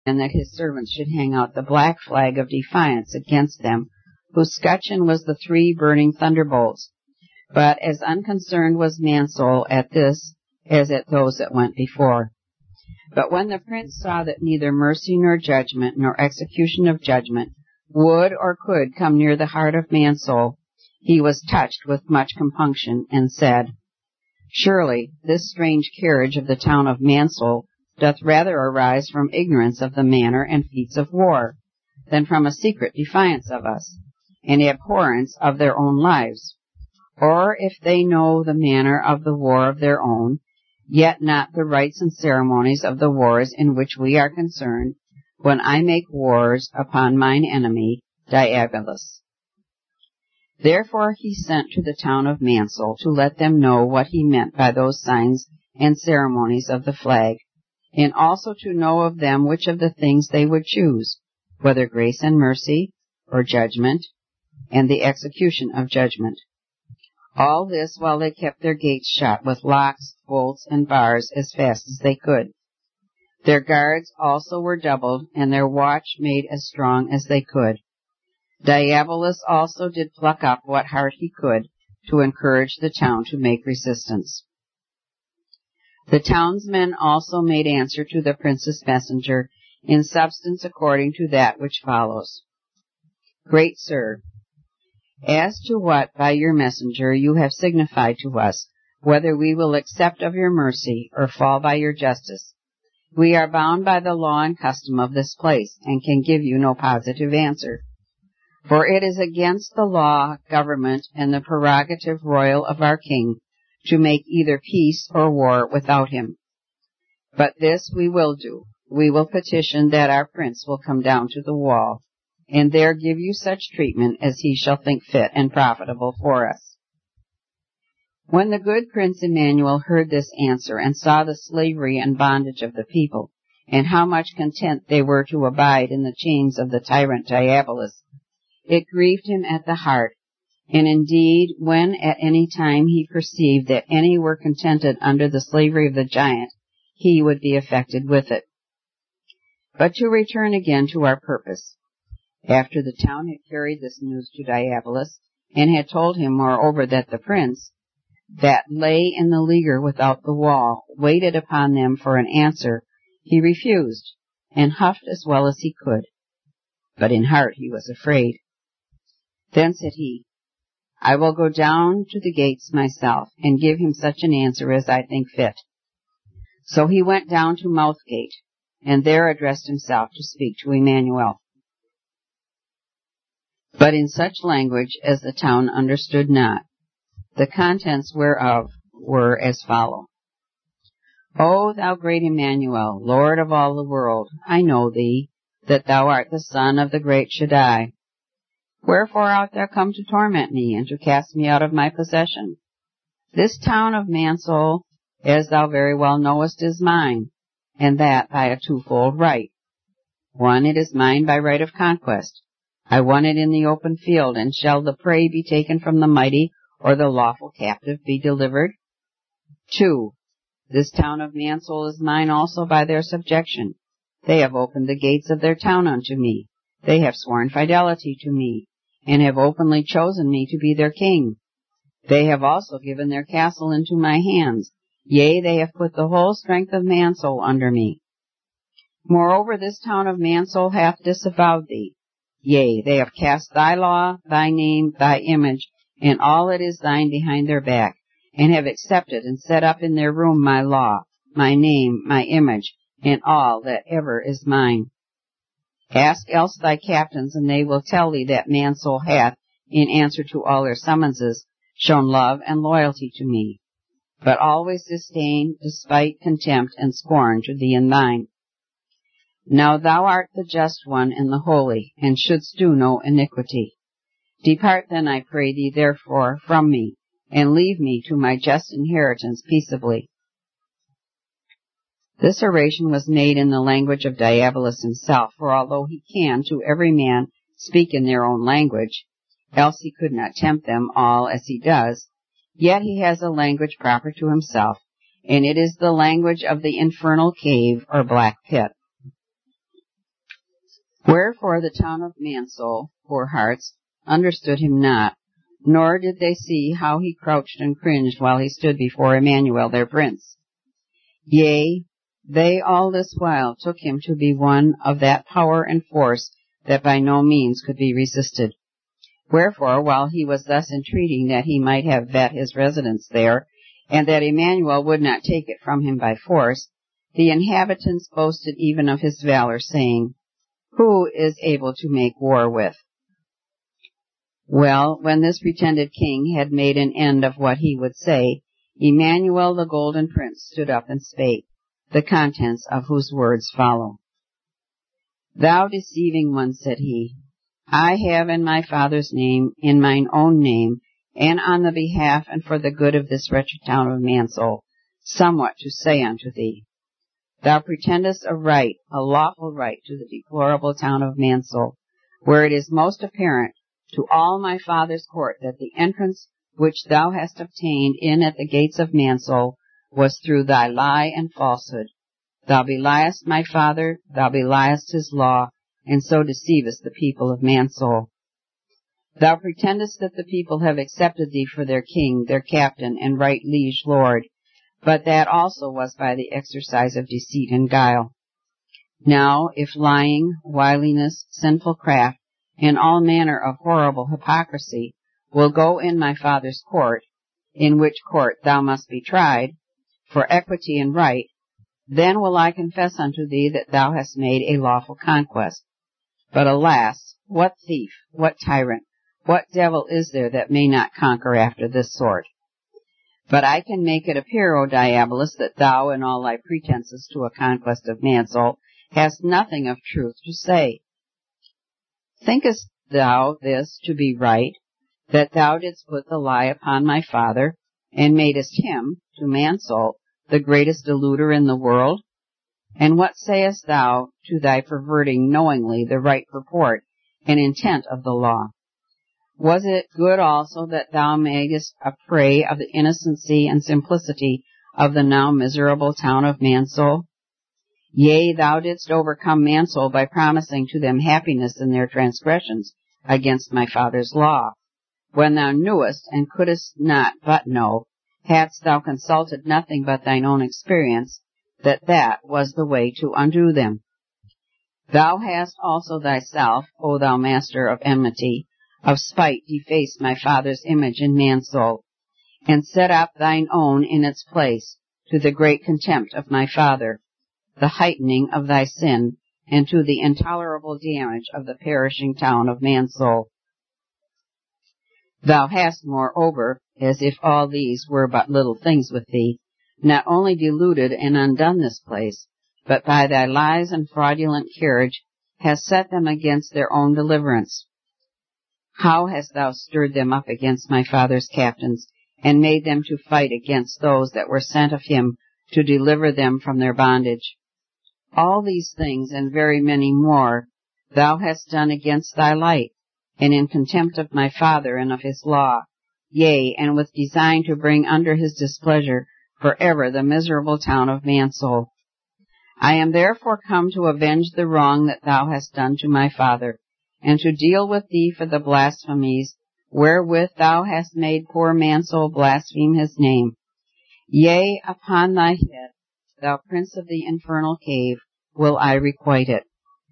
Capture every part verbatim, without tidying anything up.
that his servants should hang out the black flag of defiance against them, whose scutcheon was the three burning thunderbolts. But as unconcerned was Mansoul at this as at those that went before. But when the prince saw that neither mercy nor judgment nor execution of judgment would or could come near the heart of Mansoul, he was touched with much compunction, and said, Surely this strange carriage of the town of Mansoul doth rather arise from ignorance of the manner and feats of war, than from a secret defiance of us, and abhorrence of their own lives. Or if they know the manner of the war of their own, yet not the rites and ceremonies of the wars in which we are concerned, when I make wars upon mine enemy, Diabolus. Therefore he sent to the town of Mansoul to let them know what he meant by those signs and ceremonies of the flag, and also to know of them which of the things they would choose, whether grace and mercy, or judgment, and the execution of judgment. All this while they kept their gates shut with locks, bolts, and bars as fast as they could. Their guards also were doubled, and their watch made as strong as they could. Diabolus also did pluck up what heart he could to encourage the town to make resistance. The townsmen also made answer to the prince's messenger in substance according to that which follows. Great sir, as to what by your messenger you have signified to us, whether we will accept of your mercy or fall by your justice, we are bound by the law and custom of this place, and can give you no positive answer. For it is against the law, government, and the prerogative royal of our king to make either peace or war without him. But this we will do. We will petition that our prince will come down to the wall, and there give you such treatment as he shall think fit and profitable for us. When the good Prince Emmanuel heard this answer, and saw the slavery and bondage of the people, and how much content they were to abide in the chains of the tyrant Diabolus, it grieved him at the heart, and indeed, when at any time he perceived that any were contented under the slavery of the giant, he would be affected with it. But to return again to our purpose. After the town had carried this news to Diabolus, and had told him moreover that the prince, that lay in the leaguer without the wall, waited upon them for an answer, he refused, and huffed as well as he could. But in heart he was afraid. Then said he, I will go down to the gates myself, and give him such an answer as I think fit. So he went down to Mouthgate, and there addressed himself to speak to Emmanuel, but in such language as the town understood not, the contents whereof were as follow. O thou great Emmanuel, Lord of all the world, I know thee, that thou art the Son of the great Shaddai. Wherefore art thou come to torment me, and to cast me out of my possession? This town of Mansoul, as thou very well knowest, is mine, and that by a twofold right. One, it is mine by right of conquest. I won it in the open field, and shall the prey be taken from the mighty, or the lawful captive be delivered? Two, this town of Mansoul is mine also by their subjection. They have opened the gates of their town unto me. They have sworn fidelity to me, and have openly chosen me to be their king. They have also given their castle into my hands. Yea, they have put the whole strength of Mansoul under me. Moreover, this town of Mansoul hath disavowed thee. Yea, they have cast thy law, thy name, thy image, and all that is thine behind their back, and have accepted and set up in their room my law, my name, my image, and all that ever is mine. Ask else thy captains, and they will tell thee that Mansoul hath, in answer to all their summonses, shown love and loyalty to me, but always disdain, despite, contempt, and scorn to thee and thine. Now thou art the just one and the holy, and shouldst do no iniquity. Depart then, I pray thee, therefore, from me, and leave me to my just inheritance peaceably. This oration was made in the language of Diabolus himself, for although he can to every man speak in their own language, else he could not tempt them all as he does, yet he has a language proper to himself, and it is the language of the infernal cave or black pit. Wherefore the town of Mansoul, poor hearts, understood him not, nor did they see how he crouched and cringed while he stood before Emmanuel their prince. Yea, they all this while took him to be one of that power and force that by no means could be resisted. Wherefore, while he was thus entreating that he might have vet his residence there, and that Emmanuel would not take it from him by force, the inhabitants boasted even of his valor, saying, Who is able to make war with? Well, when this pretended king had made an end of what he would say, Emmanuel the golden prince stood up and spake, the contents of whose words follow. Thou deceiving one, said he, I have in my Father's name, in mine own name, and on the behalf and for the good of this wretched town of Mansoul, somewhat to say unto thee. Thou pretendest a right, a lawful right to the deplorable town of Mansoul, where it is most apparent to all my Father's court that the entrance which thou hast obtained in at the gates of Mansoul was through thy lie and falsehood. Thou beliest my Father, thou beliest his law, and so deceivest the people of Mansoul. Thou pretendest that the people have accepted thee for their king, their captain, and right liege lord, but that also was by the exercise of deceit and guile. Now, if lying, wiliness, sinful craft, and all manner of horrible hypocrisy will go in my Father's court, in which court thou must be tried, for equity and right, then will I confess unto thee that thou hast made a lawful conquest. But alas, what thief, what tyrant, what devil is there that may not conquer after this sort? But I can make it appear, O Diabolus, that thou, in all thy pretenses to a conquest of Mansoul, hast nothing of truth to say. Thinkest thou this to be right, that thou didst put the lie upon my Father, and madest him, to Mansoul, the greatest deluder in the world? And what sayest thou to thy perverting knowingly the right purport and intent of the law? Was it good also that thou madest a prey of the innocency and simplicity of the now miserable town of Mansoul? Yea, thou didst overcome Mansoul by promising to them happiness in their transgressions against my Father's law, when thou knewest and couldst not but know, hadst thou consulted nothing but thine own experience, that that was the way to undo them. Thou hast also thyself, O thou master of enmity, of spite defaced my Father's image in Mansoul, and set up thine own in its place, to the great contempt of my Father, the heightening of thy sin, and to the intolerable damage of the perishing town of Mansoul. Thou hast, moreover, as if all these were but little things with thee, not only deluded and undone this place, but by thy lies and fraudulent carriage hast set them against their own deliverance. How hast thou stirred them up against my Father's captains, and made them to fight against those that were sent of him to deliver them from their bondage? All these things, and very many more, thou hast done against thy light, and in contempt of my Father and of his law, yea, and with design to bring under his displeasure forever the miserable town of Mansoul. I am therefore come to avenge the wrong that thou hast done to my Father, and to deal with thee for the blasphemies wherewith thou hast made poor Mansoul blaspheme his name. Yea, upon thy head, thou prince of the infernal cave, will I requite it.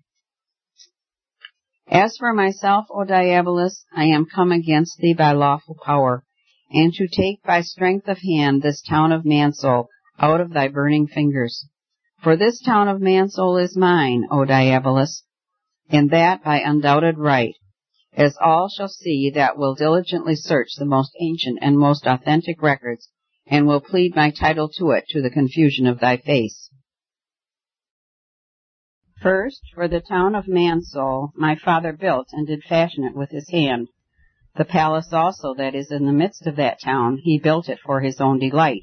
As for myself, O Diabolus, I am come against thee by lawful power, and to take by strength of hand this town of Mansoul out of thy burning fingers. For this town of Mansoul is mine, O Diabolus, and that by undoubted right, as all shall see that will diligently search the most ancient and most authentic records, and will plead my title to it to the confusion of thy face. First, for the town of Mansoul, my Father built and did fashion it with his hand. The palace also that is in the midst of that town, he built it for his own delight.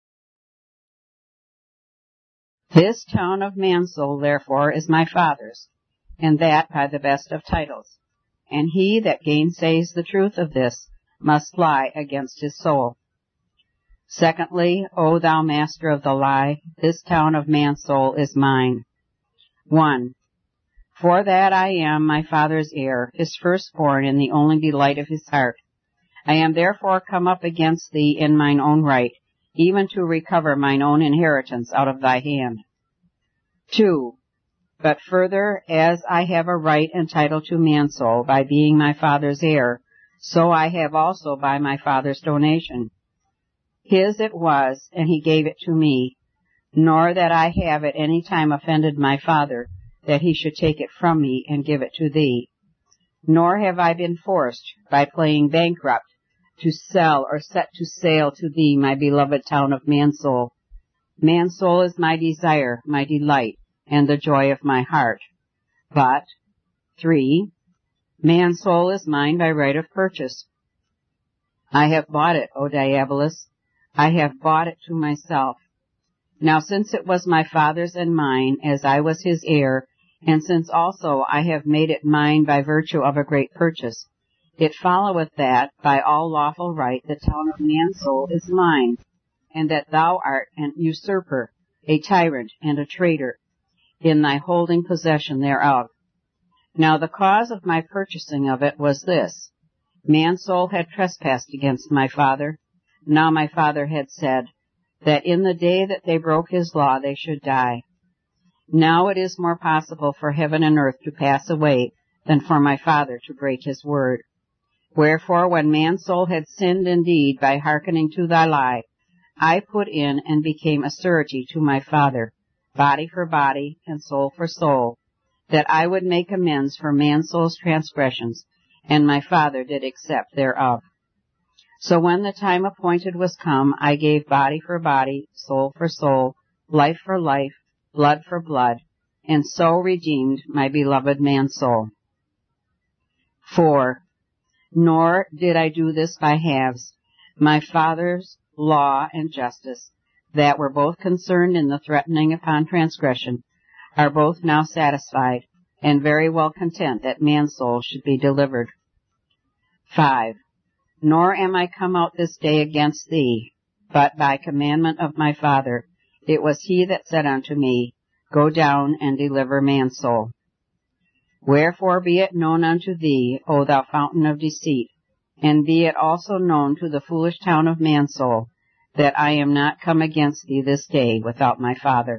This town of Mansoul, therefore, is my Father's, and that by the best of titles. And he that gainsays the truth of this must lie against his soul. Secondly, O thou master of the lie, this town of Mansoul is mine. One. For that I am my Father's heir, his firstborn and the only delight of his heart. I am therefore come up against thee in mine own right, even to recover mine own inheritance out of thy hand. Two. But further, as I have a right and title to Mansoul by being my Father's heir, so I have also by my Father's donation. His it was, and he gave it to me, nor that I have at any time offended my Father, that he should take it from me and give it to thee. Nor have I been forced, by playing bankrupt, to sell or set to sale to thee my beloved town of Mansoul. Mansoul is my desire, my delight, and the joy of my heart. But, three, Mansoul is mine by right of purchase. I have bought it, O Diabolus. I have bought it to myself. Now since it was my Father's and mine, as I was his heir, and since also I have made it mine by virtue of a great purchase, it followeth that, by all lawful right, the town of Mansoul is mine, and that thou art an usurper, a tyrant, and a traitor, in thy holding possession thereof. Now the cause of my purchasing of it was this. Mansoul had trespassed against my Father. Now my Father had said, that in the day that they broke his law they should die. Now it is more possible for heaven and earth to pass away than for my Father to break his word. Wherefore, when Mansoul had sinned indeed by hearkening to thy lie, I put in and became a surety to my Father, body for body and soul for soul, that I would make amends for Mansoul's transgressions, and my Father did accept thereof. So when the time appointed was come, I gave body for body, soul for soul, life for life, blood for blood, and so redeemed my beloved Mansoul. Four. Nor did I do this by halves. My Father's law and justice, that were both concerned in the threatening upon transgression, are both now satisfied, and very well content that Mansoul should be delivered. Five. Nor am I come out this day against thee, but by commandment of my Father. It was he that said unto me, Go down and deliver Mansoul. Wherefore be it known unto thee, O thou fountain of deceit, and be it also known to the foolish town of Mansoul, that I am not come against thee this day without my Father.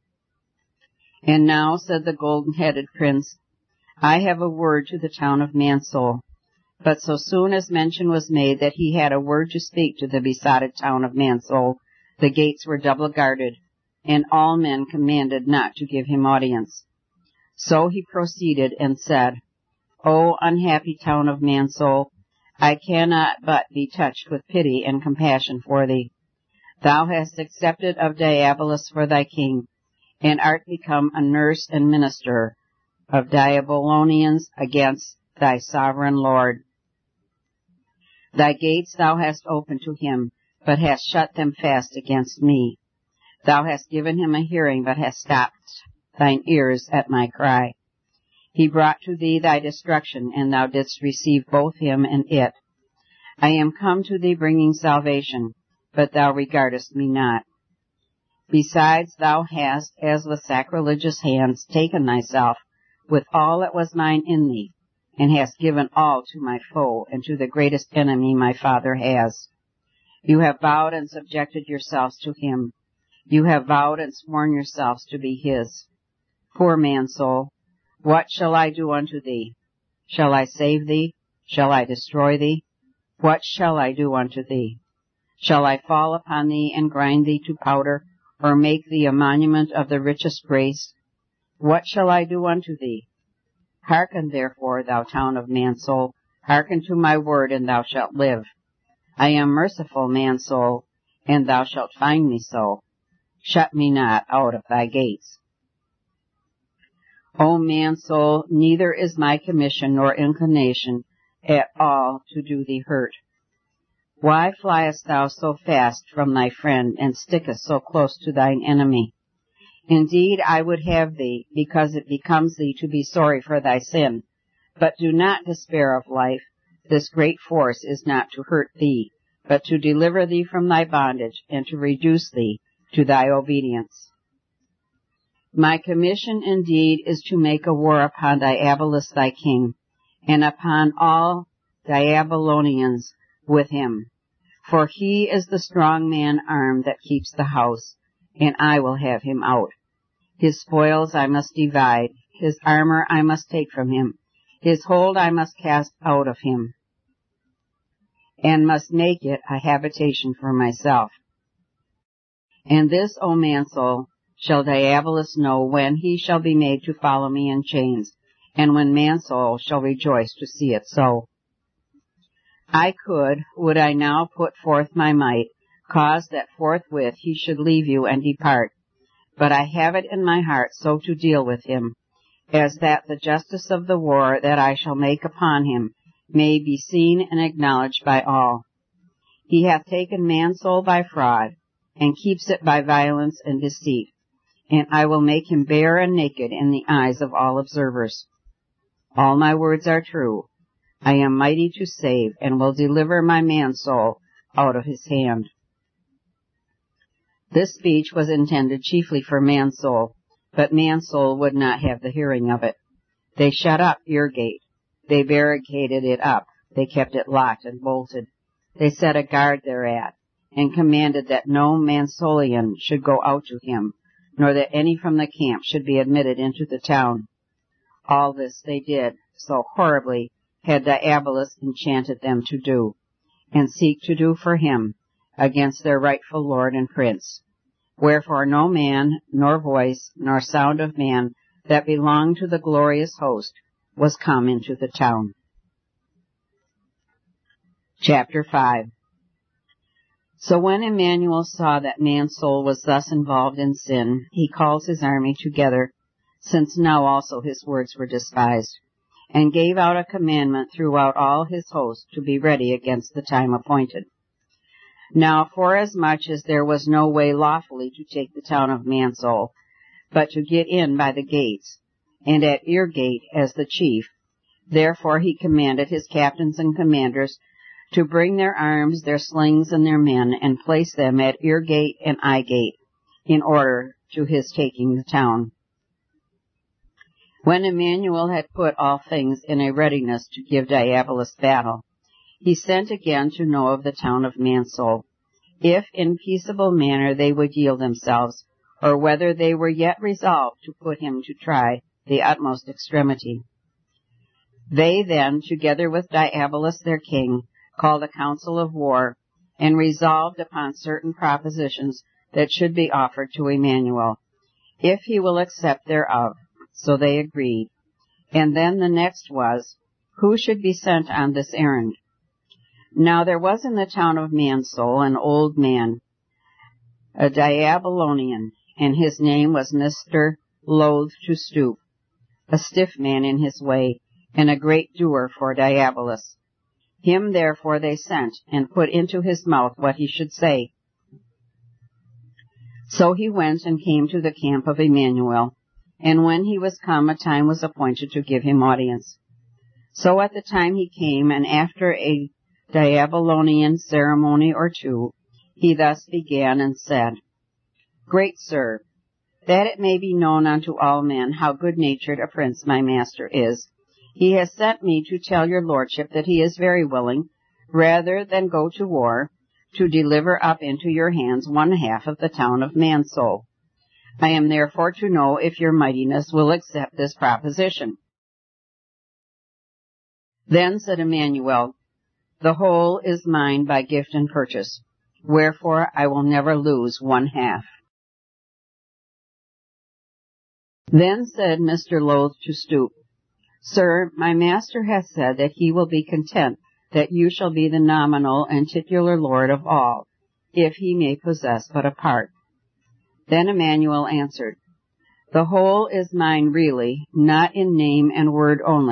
And now, said the golden-headed prince, I have a word to the town of Mansoul. But so soon as mention was made that he had a word to speak to the besotted town of Mansoul, the gates were double guarded, and all men commanded not to give him audience. So he proceeded and said, O unhappy town of Mansoul, I cannot but be touched with pity and compassion for thee. Thou hast accepted of Diabolus for thy king, and art become a nurse and minister of Diabolonians against thy sovereign Lord. Thy gates thou hast opened to him, but hast shut them fast against me. Thou hast given him a hearing, but hast stopped thine ears at my cry. He brought to thee thy destruction, and thou didst receive both him and it. I am come to thee bringing salvation, but thou regardest me not. Besides, thou hast, as with sacrilegious hands, taken thyself with all that was mine in thee, and hast given all to my foe and to the greatest enemy my Father has. You have vowed and subjected yourselves to him. You have vowed and sworn yourselves to be his. Poor Mansoul, what shall I do unto thee? Shall I save thee? Shall I destroy thee? What shall I do unto thee? Shall I fall upon thee and grind thee to powder, or make thee a monument of the richest grace? What shall I do unto thee? Hearken therefore, thou town of Mansoul, hearken to my word, and thou shalt live. I am merciful, Mansoul, and thou shalt find me so. Shut me not out of thy gates. O Mansoul, neither is my commission nor inclination at all to do thee hurt. Why fliest thou so fast from thy friend, and stickest so close to thine enemy? Indeed, I would have thee, because it becomes thee to be sorry for thy sin. But do not despair of life. This great force is not to hurt thee, but to deliver thee from thy bondage, and to reduce thee to thy obedience. My commission indeed is to make a war upon Diabolus thy king, and upon all Diabolonians with him. For he is the strong man armed that keeps the house, and I will have him out. His spoils I must divide, his armor I must take from him, his hold I must cast out of him, and must make it a habitation for myself. And this, O Mansoul, shall Diabolus know when he shall be made to follow me in chains, and when Mansoul shall rejoice to see it so. I could, would I now put forth my might, cause that forthwith he should leave you and depart, but I have it in my heart so to deal with him, as that the justice of the war that I shall make upon him may be seen and acknowledged by all. He hath taken Mansoul by fraud, and keeps it by violence and deceit, and I will make him bare and naked in the eyes of all observers. All my words are true. I am mighty to save, and will deliver my Mansoul out of his hand. This speech was intended chiefly for Mansoul, but Mansoul would not have the hearing of it. They shut up Eargate. They barricaded it up. They kept it locked and bolted. They set a guard thereat, and commanded that no Mansoulian should go out to him, nor that any from the camp should be admitted into the town. All this they did, so horribly had Diabolus enchanted them to do, and seek to do for him, against their rightful lord and prince. Wherefore no man, nor voice, nor sound of man, that belonged to the glorious host, was come into the town. Chapter five. So when Emmanuel saw that Mansoul was thus involved in sin, he calls his army together, since now also his words were despised, and gave out a commandment throughout all his host to be ready against the time appointed. Now, forasmuch as there was no way lawfully to take the town of Mansoul, but to get in by the gates, and at Eargate as the chief, therefore he commanded his captains and commanders to bring their arms, their slings, and their men, and place them at Eargate and Eyegate, in order to his taking the town. When Emmanuel had put all things in a readiness to give Diabolus battle, he sent again to know of the town of Mansoul, if in peaceable manner they would yield themselves, or whether they were yet resolved to put him to try the utmost extremity. They then, together with Diabolus their king, called a council of war, and resolved upon certain propositions that should be offered to Emmanuel, if he will accept thereof. So they agreed. And then the next was, who should be sent on this errand? Now there was in the town of Mansoul an old man, a Diabolonian, and his name was Mister Loath to Stoop, a stiff man in his way, and a great doer for Diabolus. Him therefore they sent, and put into his mouth what he should say. So he went and came to the camp of Emmanuel, and when he was come, a time was appointed to give him audience. So at the time he came, and after a Diabolonian ceremony or two, he thus began and said, Great sir, that it may be known unto all men how good-natured a prince my master is, he has sent me to tell your lordship that he is very willing, rather than go to war, to deliver up into your hands one half of the town of Mansoul. I am therefore to know if your mightiness will accept this proposition. Then said Emmanuel, The whole is mine by gift and purchase, wherefore I will never lose one half. Then said Mister Loath to Stoop, Sir, my master hath said that he will be content that you shall be the nominal and titular lord of all, if he may possess but a part. Then Emmanuel answered, The whole is mine really, not in name and word only,